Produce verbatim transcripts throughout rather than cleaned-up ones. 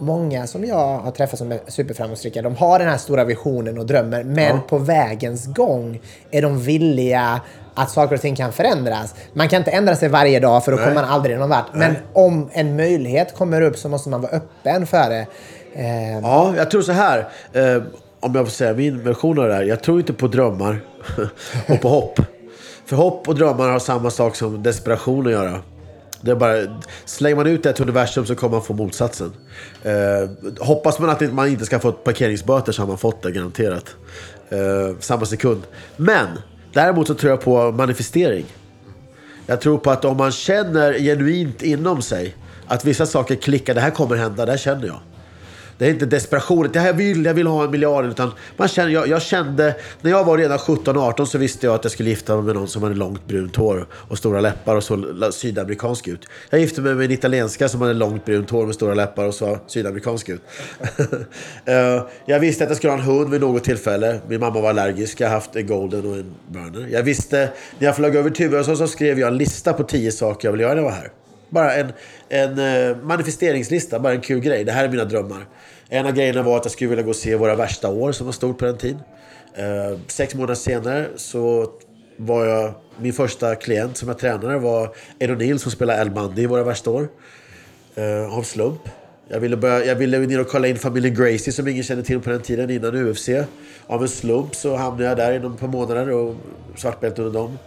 många som jag har träffat som är superframgångsrika, de har den här stora visionen och drömmer, men ja. på vägens gång är de villiga att saker och ting kan förändras. Man kan inte ändra sig varje dag, för då Nej. kommer man aldrig någon vart. Men Nej. om en möjlighet kommer upp så måste man vara öppen för det. Eh. Ja, jag tror så här. Eh, om jag får säga min version av det här. Jag tror inte på drömmar och på hopp. För hopp och drömmar har samma sak som desperation att göra. Det är bara, slänger man ut det till universum så kommer man få motsatsen. Eh, hoppas man att man inte ska få ett parkeringsböter, så har man fått det garanterat. Eh, samma sekund. Men däremot så tror jag på manifestering. Jag tror på att om man känner genuint inom sig att vissa saker klickar, det här kommer hända, det här känner jag. Det är inte desperation, det här vill, jag vill ha en miljard, utan man känner, jag, jag kände, när jag var redan sjutton arton så visste jag att jag skulle gifta mig med någon som hade långt brunt hår och stora läppar och så sydamerikansk ut. Jag gifte mig med en italienska som hade långt brunt hår med stora läppar och så sydamerikansk ut. uh, jag visste att jag skulle ha en hund vid något tillfälle. Min mamma var allergisk, jag har haft en golden och en burner. Jag visste, när jag flög över till U S A så skrev jag en lista på tio saker jag ville göra när jag var här. Bara en, en uh, manifesteringslista, bara en kul grej. Det här är mina drömmar. En av grejerna var att jag skulle vilja gå och se våra värsta år som var stort på den tid. Uh, sex månader senare så var jag, min första klient som jag tränade var Ed O'Neill som spelade El Bundy i våra värsta år. Uh, av slump. Jag ville, börja, jag ville ner och kolla in familjen Gracie som ingen kände till på den tiden innan U F C. Av en slump så hamnade jag där inom ett par månader och svartbälte under dem.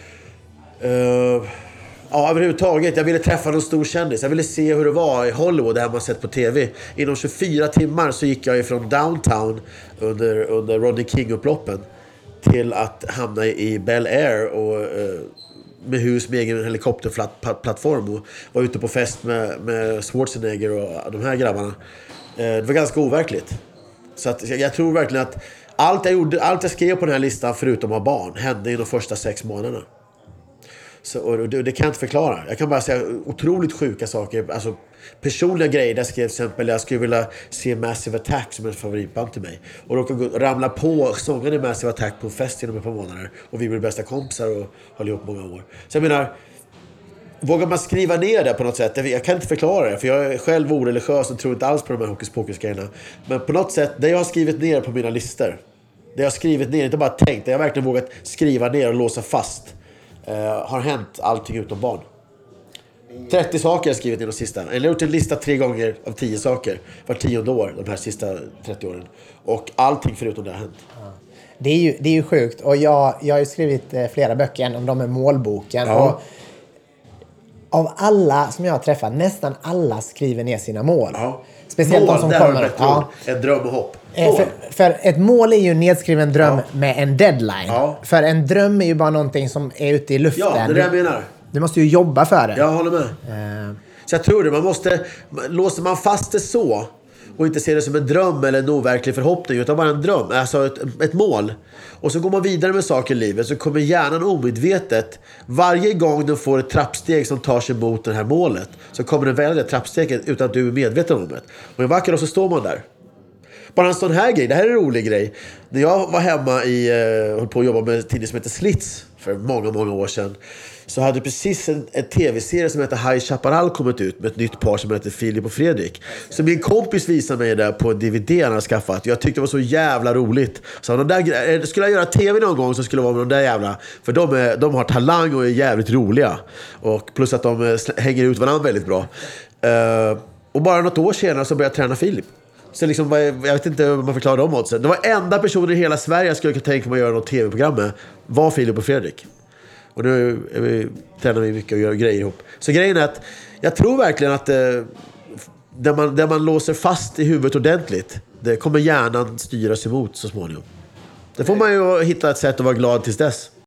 Uh, Ja, överhuvudtaget. Jag ville träffa någon stor kändis. Jag ville se hur det var i Hollywood, det här man sett på tv. Inom tjugofyra timmar så gick jag ifrån downtown under, under Rodney King-upploppen till att hamna i Bel Air och, eh, med hus med egen helikopterplattform och var ute på fest med, med Schwarzenegger och de här grabbarna. Eh, det var ganska overkligt. Så att jag, jag tror verkligen att allt jag, gjorde, allt jag skrev på den här listan förutom att ha barn hände i de första sex månaderna. Så, och det, det kan jag inte förklara. Jag kan bara säga otroligt sjuka saker. Alltså personliga grejer. Där skrev till exempel jag skulle vilja se Massive Attack som en favoritband till mig. Och råkade ramla på sången i Massive Attack på en fest inom ett par månader. Och vi blev bästa kompisar och höll ihop många år. Så jag menar, vågar man skriva ner det på något sätt? Jag kan inte förklara det. För jag är själv oreligiös och tror inte alls på de här hokus pokus grejerna. Men på något sätt, det jag har skrivit ner på mina listor. Det jag har skrivit ner, inte bara tänkt. Det jag har verkligen vågat skriva ner och låsa fast. Uh, har hänt allting utom barn. trettio saker jag skrivit i de sista. Eller jag har gjort en lista tre gånger av tio saker var tionde år, de här sista trettio åren. Och allting förutom det har hänt. Ja. Det är ju, det är ju sjukt. Och jag, jag har ju skrivit eh, flera böcker om de är målboken. Ja. Och av alla som jag har träffat, nästan alla skriver ner sina mål. Ja. Speciellt mål, de som kommer. Ja. En dröm och hopp. För, för ett mål är ju en nedskriven dröm ja. med en deadline. Ja. För en dröm är ju bara någonting som är ute i luften. Ja, det är det jag menar. Du måste ju jobba för det. Jag håller med. Uh. Så jag tror det, man måste, låser man fast det så och inte ser det som en dröm eller en overklig förhoppning utan bara en dröm, alltså ett, ett mål. Och så går man vidare med saker i livet så kommer hjärnan omedvetet, varje gång den får ett trappsteg som tar sig mot det här målet så kommer den välja det trappsteget utan att du är medveten om det. Och en vacker dag så står man där. Bara en sån här grej, det här är en rolig grej. När jag var hemma i, uh, höll på att jobba med en tidning som heter Slits för många, många år sedan, så hade precis en, en tv-serie som heter High Chaparral kommit ut med ett nytt par som heter Filip och Fredrik. Så min kompis visade mig det på en D V D han hade skaffat. Jag tyckte det var så jävla roligt. Så de där, skulle jag göra tv någon gång så skulle det vara med de där jävla, för de, är, de har talang och är jävligt roliga. Och plus att de hänger ut varandra väldigt bra. Uh, och bara något år senare så började jag träna Filip. Så liksom, jag vet inte hur man förklarar dem åt sig. Det var enda personen i hela Sverige jag skulle kunna tänka mig att göra något tv-program med var Filip och Fredrik. Och nu är vi, tränar vi mycket och gör grejer ihop. Så grejen är att jag tror verkligen att eh, där, man, där man låser fast i huvudet ordentligt, det kommer hjärnan styras emot så småningom. Det får man ju hitta ett sätt att vara glad tills dess.